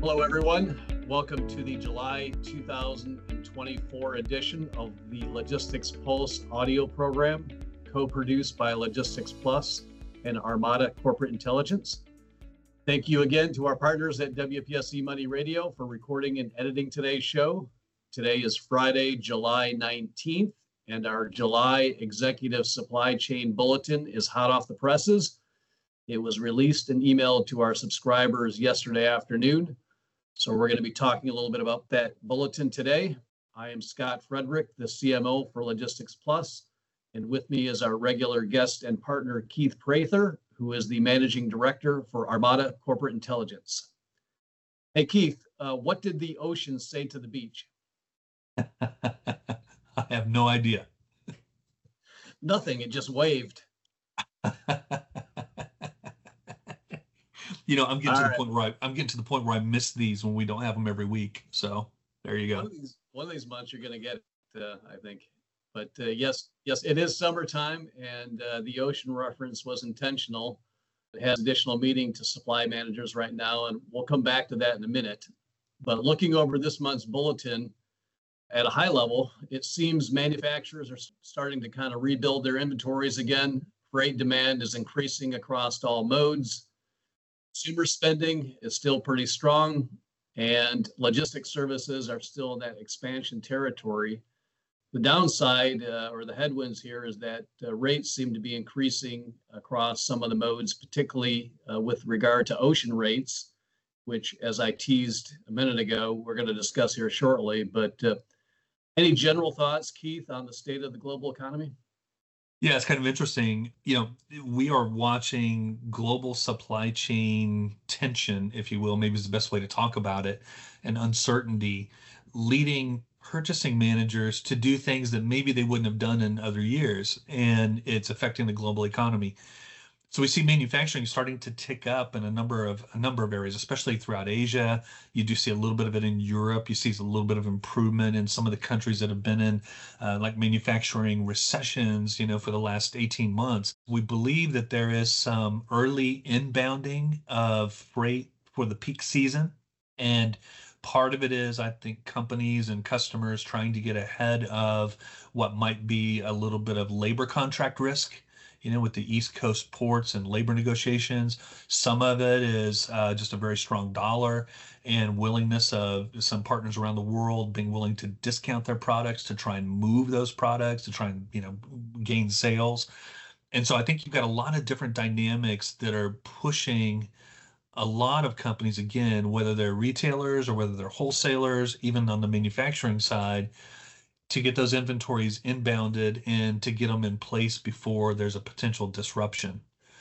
Hello, everyone. Welcome to the July 2024 edition of the Logistics Pulse audio program, co-produced by Logistics Plus and Armada Corporate Intelligence. Thank you again to our partners at WPSC Money Radio for recording and editing today's show. Today is Friday, July 19th, and our July Executive Supply Chain Bulletin is hot off the presses. It was released and emailed to our subscribers yesterday afternoon. So we're going to be talking a little bit about that bulletin today. I am Scott Frederick, the CMO for Logistics Plus, and with me is our regular guest and partner, Keith Prather, who is the Managing Director for Armada Corporate Intelligence. Hey, Keith, what did the ocean say to the beach? I have no idea. Nothing, it just waved. You know, I'm getting to the point where I miss these when we don't have them every week. So there you go. One of these months you're going to get, I think. But yes, it is summertime, and the ocean reference was intentional. It has additional meaning to supply managers right now, and we'll come back to that in a minute. But looking over this month's bulletin, at a high level, it seems manufacturers are starting to kind of rebuild their inventories again. Freight demand is increasing across all modes. Consumer spending is still pretty strong, and logistics services are still in that expansion territory. The downside or the headwinds here is that rates seem to be increasing across some of the modes, particularly with regard to ocean rates, which, as I teased a minute ago, we're going to discuss here shortly. But any general thoughts, Keith, on the state of the global economy? Yeah, it's kind of interesting. You know, we are watching global supply chain tension, if you will, maybe is the best way to talk about it, and uncertainty leading purchasing managers to do things that maybe they wouldn't have done in other years, and it's affecting the global economy. So we see manufacturing starting to tick up in a number of areas, especially throughout Asia. You do see a little bit of it in Europe. You see a little bit of improvement in some of the countries that have been in like manufacturing recessions, you know, for the last 18 months. We believe that there is some early inbounding of freight for the peak season. And part of it is, I think, companies and customers trying to get ahead of what might be a little bit of labor contract risk, you know, with the East Coast ports and labor negotiations. Some of it is just a very strong dollar and willingness of some partners around the world being willing to discount their products to try and move those products, to try and, you know, gain sales. And so I think you've got a lot of different dynamics that are pushing a lot of companies, again, whether they're retailers or whether they're wholesalers, even on the manufacturing side, to get those inventories inbounded and to get them in place before there's a potential disruption.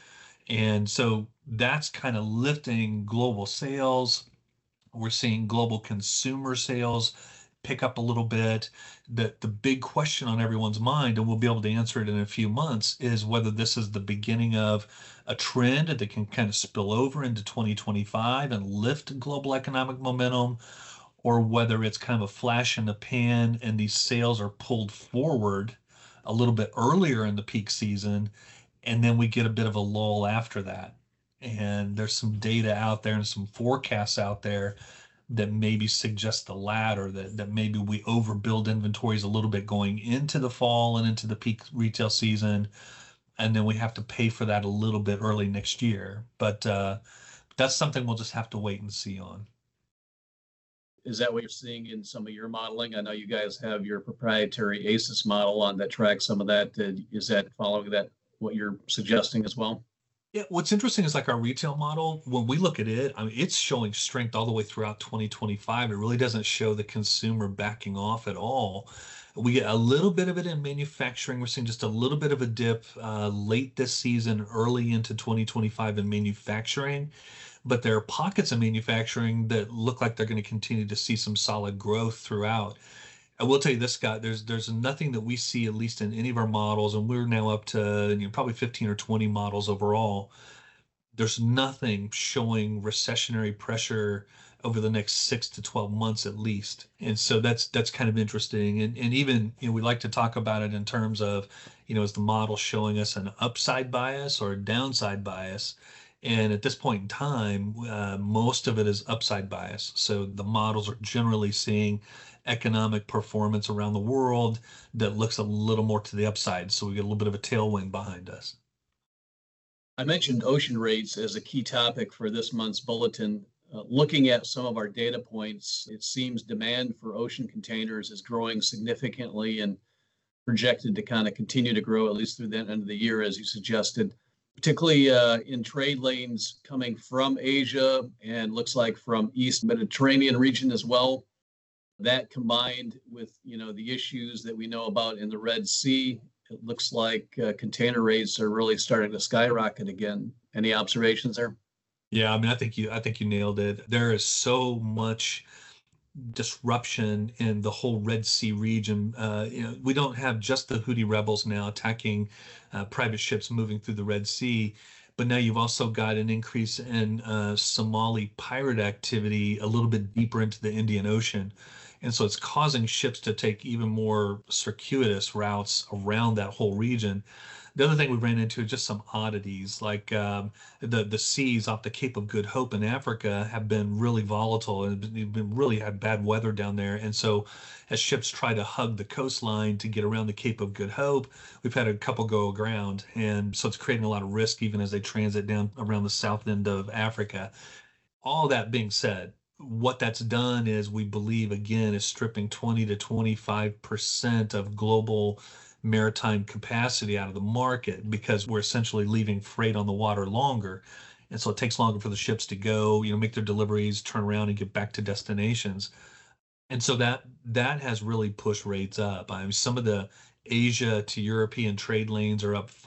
And so that's kind of lifting global sales. We're seeing global consumer sales pick up a little bit. The big question on everyone's mind, and we'll be able to answer it in a few months, is whether this is the beginning of a trend that can kind of spill over into 2025 and lift global economic momentum, or whether it's kind of a flash in the pan and these sales are pulled forward a little bit earlier in the peak season, and then we get a bit of a lull after that. And there's some data out there and some forecasts out there that maybe suggest the latter, that maybe we overbuild inventories a little bit going into the fall and into the peak retail season, and then we have to pay for that a little bit early next year. But that's something we'll just have to wait and see on. Is that what you're seeing in some of your modeling? I know you guys have your proprietary ACES model on that tracks some of that. Is that following that, what you're suggesting as well? Yeah, what's interesting is like our retail model, when we look at it, I mean, it's showing strength all the way throughout 2025. It really doesn't show the consumer backing off at all. We get a little bit of it in manufacturing. We're seeing just a little bit of a dip late this season, early into 2025 in manufacturing. But there are pockets of manufacturing that look like they're going to continue to see some solid growth throughout. I will tell you this, Scott, there's nothing that we see, at least in any of our models, and we're now up to, you know, probably 15 or 20 models overall. There's nothing showing recessionary pressure over the next 6 to 12 months at least. And so that's kind of interesting. And even, you know, we like to talk about it in terms of, you know, is the model showing us an upside bias or a downside bias? And at this point in time, most of it is upside bias. So the models are generally seeing economic performance around the world that looks a little more to the upside. So we get a little bit of a tailwind behind us. I mentioned ocean rates as a key topic for this month's bulletin. Looking at some of our data points, it seems demand for ocean containers is growing significantly and projected to kind of continue to grow at least through the end of the year, as you suggested, particularly in trade lanes coming from Asia and looks like from East Mediterranean region as well. That combined with, the issues that we know about in the Red Sea, it looks like container rates are really starting to skyrocket again. Any observations there? Yeah, I mean, I think you nailed it. There is so much disruption in the whole Red Sea region. We don't have just the Houthi rebels now attacking private ships moving through the Red Sea, but now you've also got an increase in Somali pirate activity a little bit deeper into the Indian Ocean. And so it's causing ships to take even more circuitous routes around that whole region. The other thing we ran into is just some oddities, like the seas off the Cape of Good Hope in Africa have been really volatile and been really had bad weather down there. And so, as ships try to hug the coastline to get around the Cape of Good Hope, we've had a couple go aground, and so it's creating a lot of risk even as they transit down around the south end of Africa. All that being said, what that's done is we believe again is stripping 20 to 25% of global maritime capacity out of the market because we're essentially leaving freight on the water longer. And so it takes longer for the ships to go, make their deliveries, turn around and get back to destinations. And so that has really pushed rates up. I mean, some of the Asia to European trade lanes are up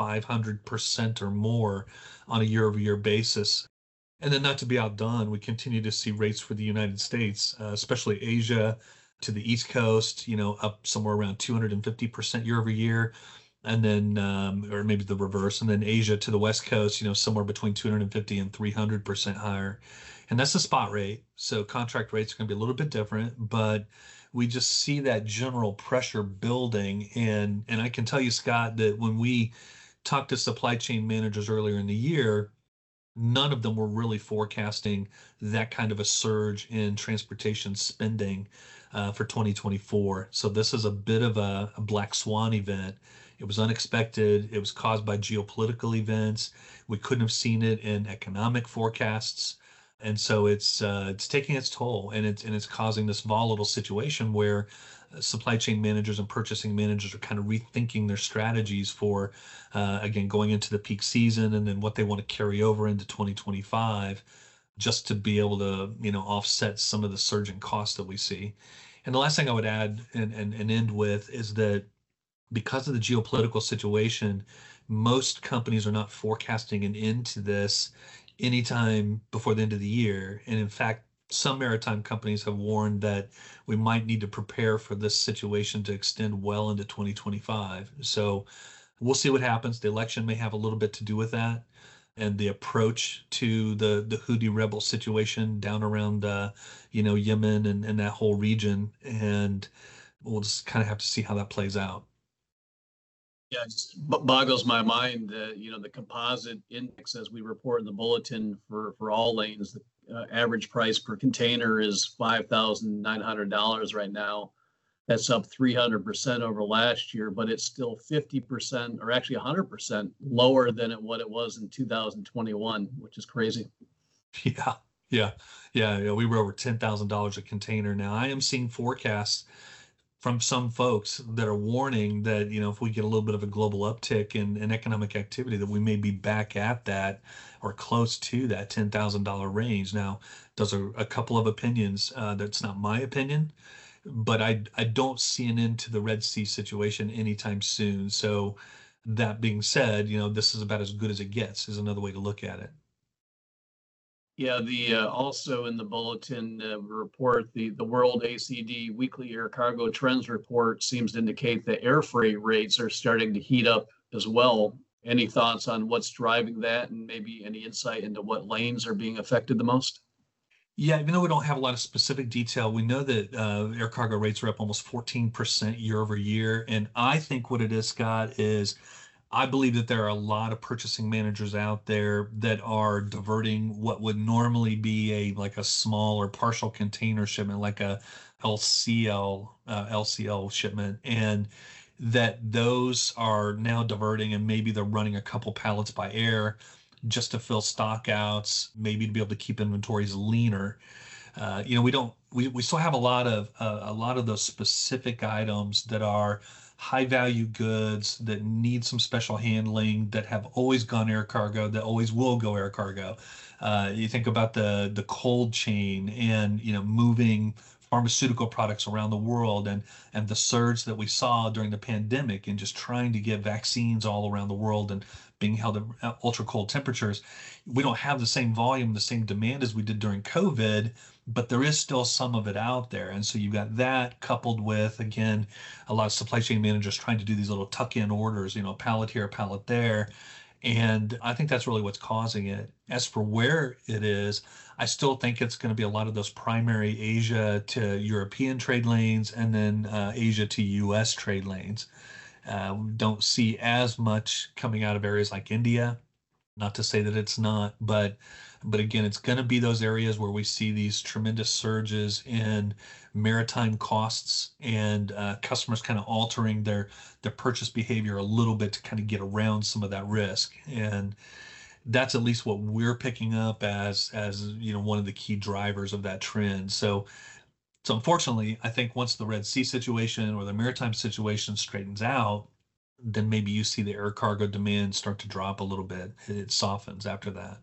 500% or more on a year-over-year basis. And then, not to be outdone, we continue to see rates for the United States, especially Asia to the East Coast, up somewhere around 250% year over year. And then, or maybe the reverse. And then Asia to the West Coast, somewhere between 250 and 300% higher. And that's the spot rate. So contract rates are going to be a little bit different, but we just see that general pressure building. And I can tell you, Scott, that when we talked to supply chain managers earlier in the year, none of them were really forecasting that kind of a surge in transportation spending for 2024. So this is a bit of a black swan event. It was unexpected. It was caused by geopolitical events. We couldn't have seen it in economic forecasts. And so it's taking its toll, and it's causing this volatile situation where supply chain managers and purchasing managers are kind of rethinking their strategies for again going into the peak season and then what they want to carry over into 2025 just to be able to offset some of the surging costs that we see. And the last thing I would add and end with is that because of the geopolitical situation, most companies are not forecasting an end to this anytime before the end of the year. And in fact, some maritime companies have warned that we might need to prepare for this situation to extend well into 2025. So we'll see what happens. The election may have a little bit to do with that, and the approach to the Houthi rebel situation down around Yemen and that whole region. And we'll just kind of have to see how that plays out. Yeah, it just boggles my mind that, the composite index, as we report in the bulletin for all lanes, the average price per container is $5,900 right now. That's up 300% over last year, but it's still 50% or actually 100% lower than what it was in 2021, which is crazy. Yeah. We were over $10,000 a container now. I am seeing forecasts from some folks that are warning that, if we get a little bit of a global uptick in economic activity, that we may be back at that or close to that $10,000 range. Now, those are a couple of opinions. That's not my opinion, but I don't see an end to the Red Sea situation anytime soon. So that being said, this is about as good as it gets is another way to look at it. Yeah, the also in the bulletin report, the World ACD Weekly Air Cargo Trends Report seems to indicate that air freight rates are starting to heat up as well. Any thoughts on what's driving that, and maybe any insight into what lanes are being affected the most? Yeah, even though we don't have a lot of specific detail, we know that air cargo rates are up almost 14% year over year. And I think what it is, Scott, is I believe that there are a lot of purchasing managers out there that are diverting what would normally be a like a small or partial container shipment, like a LCL shipment, and that those are now diverting, and maybe they're running a couple pallets by air just to fill stock outs, maybe to be able to keep inventories leaner. We don't we still have a lot of those specific items that are high value goods that need some special handling, that have always gone air cargo, that always will go air cargo. You think about the cold chain, and moving pharmaceutical products around the world, and the surge that we saw during the pandemic, and just trying to get vaccines all around the world and being held at ultra cold temperatures. We don't have the same volume, the same demand as we did during COVID, but there is still some of it out there. And so you've got that coupled with, again, a lot of supply chain managers trying to do these little tuck-in orders, a pallet here, a pallet there. And I think that's really what's causing it. As for where it is, I still think it's going to be a lot of those primary Asia to European trade lanes, and then Asia to US trade lanes. We don't see as much coming out of areas like India. Not to say that it's not, but again, it's going to be those areas where we see these tremendous surges in maritime costs, and customers kind of altering their purchase behavior a little bit to kind of get around some of that risk. And that's at least what we're picking up as one of the key drivers of that trend. So unfortunately, I think once the Red Sea situation or the maritime situation straightens out, then maybe you see the air cargo demand start to drop a little bit. It softens after that.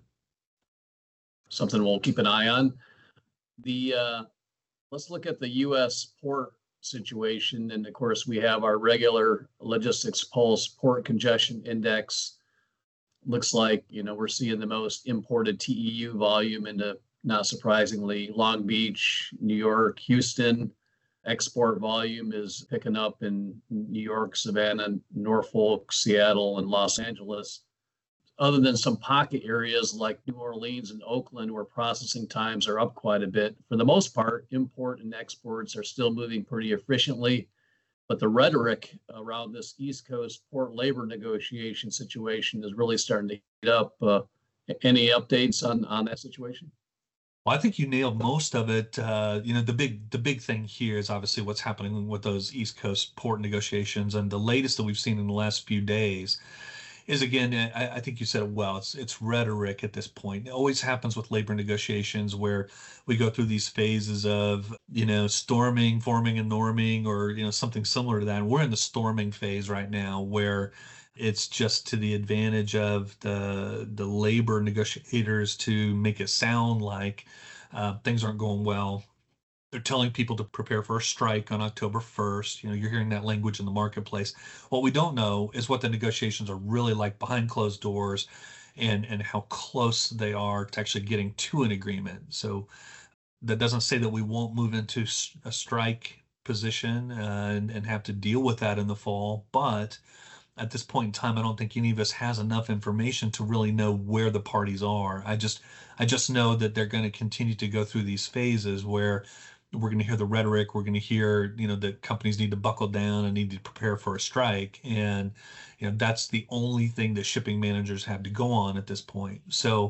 Something we'll keep an eye on. The Let's look at the U.S. port situation, and of course we have our regular Logistics Pulse port congestion index. Looks like we're seeing the most imported TEU volume into, not surprisingly, Long Beach, New York, Houston. Export volume is picking up in New York, Savannah, Norfolk, Seattle, and Los Angeles. Other than some pocket areas like New Orleans and Oakland, where processing times are up quite a bit, for the most part, import and exports are still moving pretty efficiently. But the rhetoric around this East Coast port labor negotiation situation is really starting to heat up. Any updates on that situation? Well, I think you nailed most of it. The big thing here is obviously what's happening with those East Coast port negotiations, and the latest that we've seen in the last few days is, again, I think you said it well. It's rhetoric at this point. It always happens with labor negotiations, where we go through these phases of storming, forming, and norming, or something similar to that. And we're in the storming phase right now, where it's just to the advantage of the labor negotiators to make it sound like things aren't going well. They're telling people to prepare for a strike on October 1st. You're hearing that language in the marketplace. What we don't know is what the negotiations are really like behind closed doors, and how close they are to actually getting to an agreement. So that doesn't say that we won't move into a strike position and have to deal with that in the fall, but at this point in time, I don't think any of us has enough information to really know where the parties are. I just know that they're going to continue to go through these phases where we're going to hear the rhetoric. We're going to hear, that companies need to buckle down and need to prepare for a strike. And, that's the only thing that shipping managers have to go on at this point. So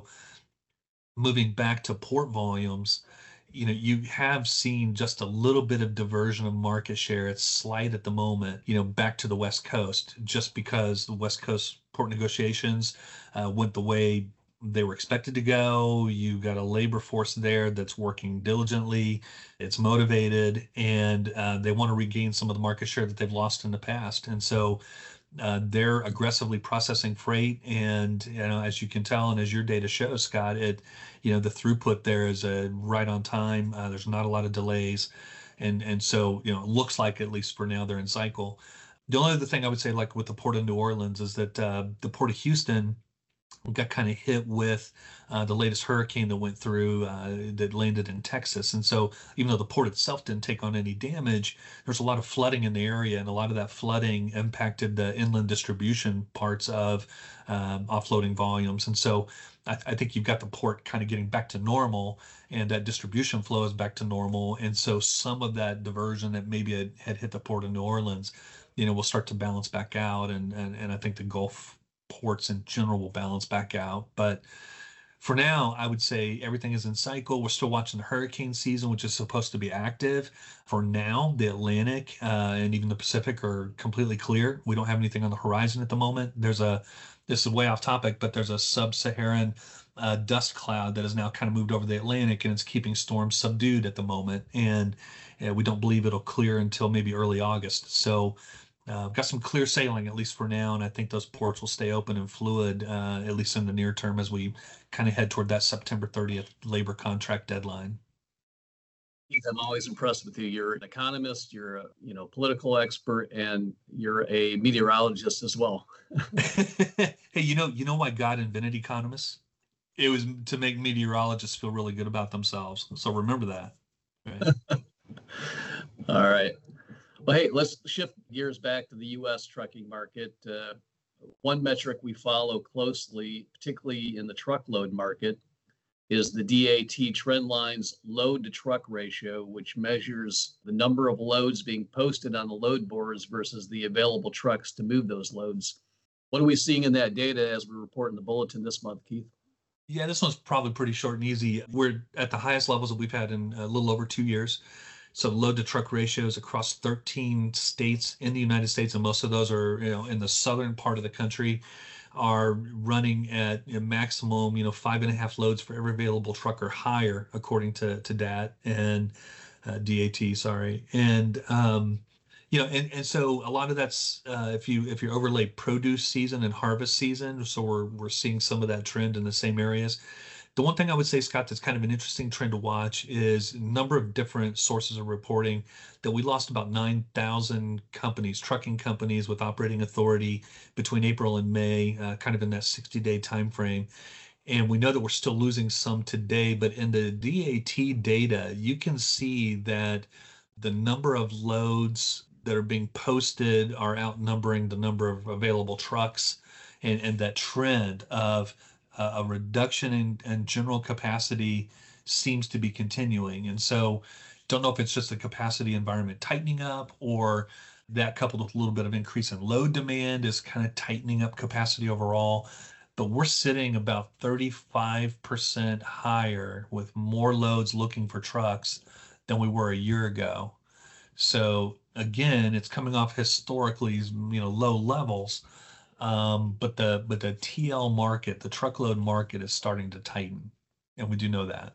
moving back to port volumes, you have seen just a little bit of diversion of market share. It's slight at the moment, back to the West Coast, just because the West Coast port negotiations went the way they were expected to go. You got a labor force there that's working diligently. It's motivated, and they want to regain some of the market share that they've lost in the past. And so they're aggressively processing freight, and as you can tell, and as your data shows, Scott, the throughput there is right on time. There's not a lot of delays, and so it looks like, at least for now, they're in cycle. The only other thing I would say, like with the Port of New Orleans, is that the Port of Houston got kind of hit with the latest hurricane that went through that landed in Texas. And so even though the port itself didn't take on any damage, there's a lot of flooding in the area, and a lot of that flooding impacted the inland distribution parts of offloading volumes. And so I think you've got the port kind of getting back to normal, and that distribution flow is back to normal. And so some of that diversion that maybe had hit the Port of New Orleans will start to balance back out, and I think the Gulf ports in general will balance back out. But for now, I would say everything is in cycle. We're still watching the hurricane season, which is supposed to be active. For now, the Atlantic and even the Pacific are completely clear. We don't have anything on the horizon at the moment. This is way off topic, but there's a sub-Saharan dust cloud that has now kind of moved over the Atlantic, and it's keeping storms subdued at the moment. And we don't believe it'll clear until maybe early August. So got some clear sailing, at least for now, and I think those ports will stay open and fluid, at least in the near term, as we kind of head toward that September 30th labor contract deadline. Keith, I'm always impressed with you. You're an economist, you're a political expert, and you're a meteorologist as well. Hey, you know why God invented economists? It was to make meteorologists feel really good about themselves. So remember that. Right? All right. Well, hey, let's shift gears back to the U.S. trucking market. One metric we follow closely, particularly in the truckload market, is the DAT Trendlines load to truck ratio, which measures the number of loads being posted on the load boards versus the available trucks to move those loads. What are we seeing in that data as we report in the bulletin this month, Keith? Yeah, this one's probably pretty short and easy. We're at the highest levels that we've had in a little over 2 years. So load to truck ratios across 13 states in the United States, and most of those are, in the southern part of the country, are running at a maximum, 5.5 loads for every available truck or higher, according to DAT and DAT, sorry. And and so a lot of that's if you overlay produce season and harvest season, so we're seeing some of that trend in the same areas. The one thing I would say, Scott, that's kind of an interesting trend to watch is a number of different sources of reporting that we lost about 9,000 companies, trucking companies with operating authority between April and May, kind of in that 60-day time frame. And we know that we're still losing some today, but in the DAT data, you can see that the number of loads that are being posted are outnumbering the number of available trucks, and that trend of a reduction in general capacity seems to be continuing. And so don't know if it's just the capacity environment tightening up, or that coupled with a little bit of increase in load demand is kind of tightening up capacity overall. But we're sitting about 35% higher with more loads looking for trucks than we were a year ago. So again, it's coming off historically, low levels. But the TL market, the truckload market, is starting to tighten, and we do know that.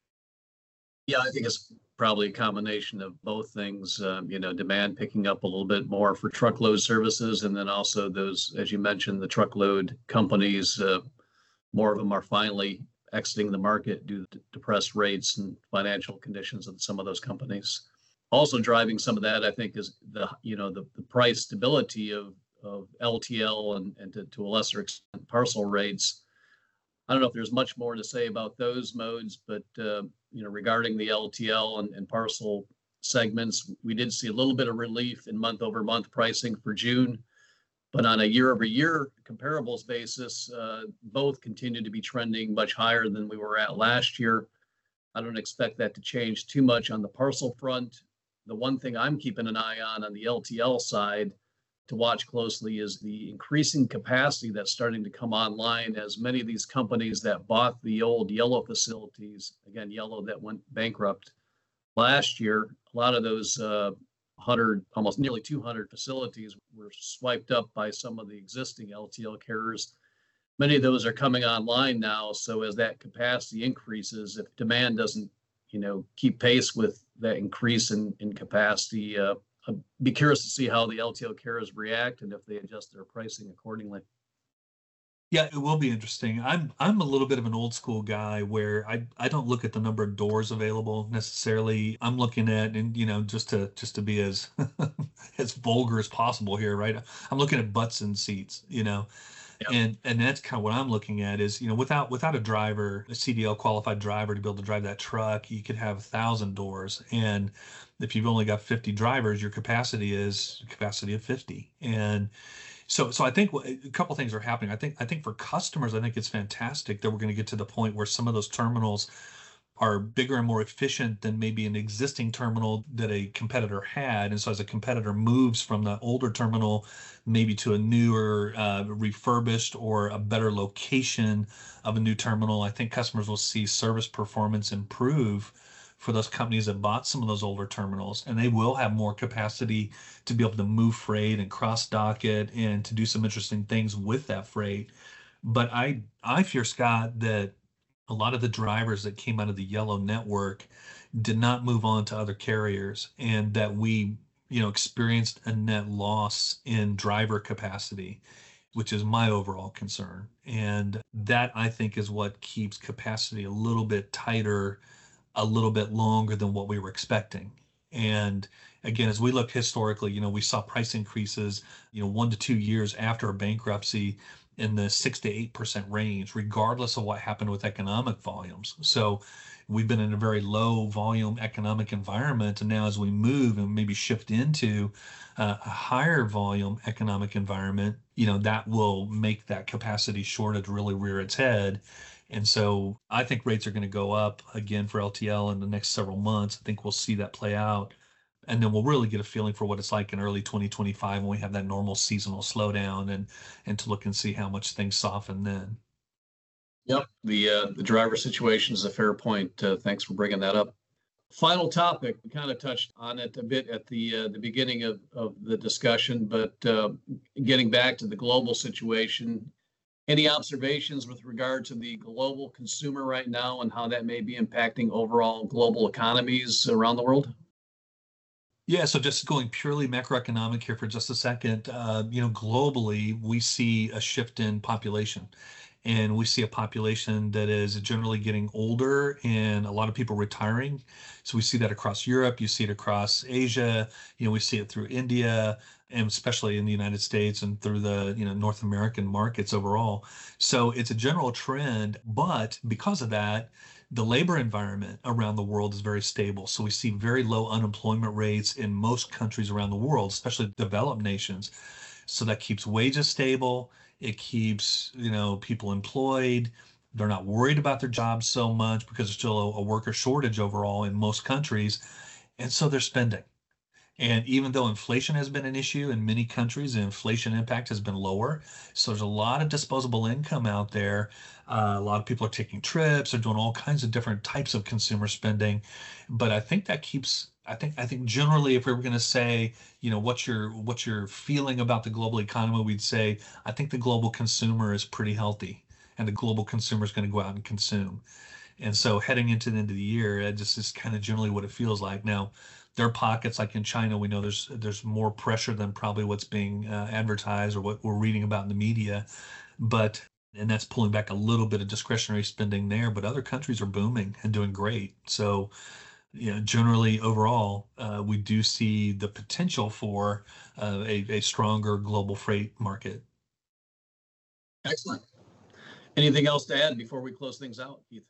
Yeah, I think it's probably a combination of both things. Demand picking up a little bit more for truckload services, and then also those, as you mentioned, the truckload companies. More of them are finally exiting the market due to depressed rates and financial conditions of some of those companies. Also driving some of that, I think, is the price stability of LTL and to a lesser extent parcel rates. I don't know if there's much more to say about those modes, but regarding the LTL and parcel segments, we did see a little bit of relief in month-over-month pricing for June, but on a year-over-year comparables basis, both continue to be trending much higher than we were at last year. I don't expect that to change too much on the parcel front. The one thing I'm keeping an eye on the LTL side to watch closely is the increasing capacity that's starting to come online, as many of these companies that bought the old Yellow facilities, again, Yellow that went bankrupt last year, a lot of those 100, almost nearly 200 facilities were swiped up by some of the existing LTL carriers. Many of those are coming online now. So as that capacity increases, if demand doesn't, keep pace with that increase in capacity, I'd be curious to see how the LTL carriers react and if they adjust their pricing accordingly. Yeah, it will be interesting. I'm a little bit of an old school guy where I don't look at the number of doors available necessarily. I'm looking at, and just to be as as vulgar as possible here, right? I'm looking at butts and seats, Yep. And that's kind of what I'm looking at is, without a driver, a CDL qualified driver to be able to drive that truck, you could have 1,000 doors. And if you've only got 50 drivers, your capacity is a capacity of 50. And so I think a couple things are happening. I think for customers, I think it's fantastic that we're going to get to the point where some of those terminals are bigger and more efficient than maybe an existing terminal that a competitor had. And so as a competitor moves from the older terminal maybe to a newer, refurbished or a better location of a new terminal, I think customers will see service performance improve for those companies that bought some of those older terminals, and they will have more capacity to be able to move freight and cross dock it and to do some interesting things with that freight. But I fear, Scott, that a lot of the drivers that came out of the Yellow network did not move on to other carriers, and that we, experienced a net loss in driver capacity, which is my overall concern. And that, I think, is what keeps capacity a little bit tighter, a little bit longer than what we were expecting. And again, as we look historically, we saw price increases, 1 to 2 years after a bankruptcy in the 6 to 8% range, regardless of what happened with economic volumes. So we've been in a very low volume economic environment. And now as we move and maybe shift into a higher volume economic environment, that will make that capacity shortage really rear its head. And so I think rates are going to go up again for LTL in the next several months. I think we'll see that play out. And then we'll really get a feeling for what it's like in early 2025 when we have that normal seasonal slowdown and to look and see how much things soften then. Yep, the driver situation is a fair point. Thanks for bringing that up. Final topic, we kind of touched on it a bit at the beginning of the discussion, but getting back to the global situation, any observations with regard to the global consumer right now and how that may be impacting overall global economies around the world? Yeah, so just going purely macroeconomic here for just a second, globally, we see a shift in population. And we see a population that is generally getting older and a lot of people retiring. So we see that across Europe, you see it across Asia, we see it through India, and especially in the United States and through the North American markets overall. So it's a general trend, but because of that, the labor environment around the world is very stable. So we see very low unemployment rates in most countries around the world, especially developed nations. So that keeps wages stable. It keeps, people employed. They're not worried about their jobs so much because there's still a worker shortage overall in most countries. And so they're spending. And even though inflation has been an issue in many countries, the inflation impact has been lower. So there's a lot of disposable income out there. A lot of people are taking trips, they're doing all kinds of different types of consumer spending. But I think that keeps, I think generally, if we were going to say, what's your feeling about the global economy, we'd say, I think the global consumer is pretty healthy and the global consumer is going to go out and consume. And so heading into the end of the year, it just is kind of generally what it feels like. Now, there are pockets like in China, we know there's more pressure than probably what's being advertised or what we're reading about in the media, and that's pulling back a little bit of discretionary spending there. But other countries are booming and doing great. So, generally overall, we do see the potential for a stronger global freight market. Excellent. Anything else to add before we close things out, Keith?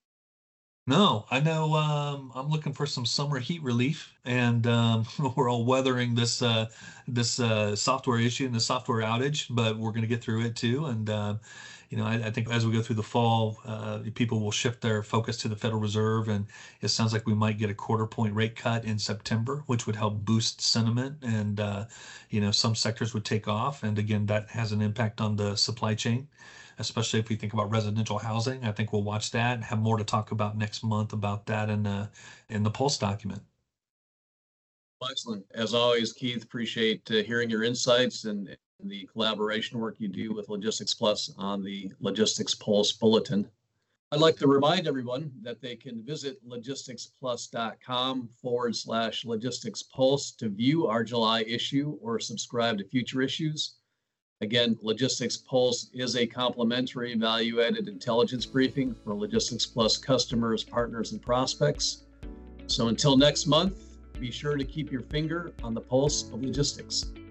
No, I know I'm looking for some summer heat relief, and we're all weathering this software issue and the software outage, but we're going to get through it too. And I think as we go through the fall, people will shift their focus to the Federal Reserve, and it sounds like we might get a 1/4 point rate cut in September, which would help boost sentiment, and some sectors would take off, and again, that has an impact on the supply chain, especially if we think about residential housing. I think we'll watch that and have more to talk about next month about that in the Pulse document. Excellent. As always, Keith, appreciate hearing your insights and the collaboration work you do with Logistics Plus on the Logistics Pulse Bulletin. I'd like to remind everyone that they can visit logisticsplus.com/Logistics Pulse to view our July issue or subscribe to future issues. Again, Logistics Pulse is a complimentary value-added intelligence briefing for Logistics Plus customers, partners, and prospects. So until next month, be sure to keep your finger on the pulse of logistics.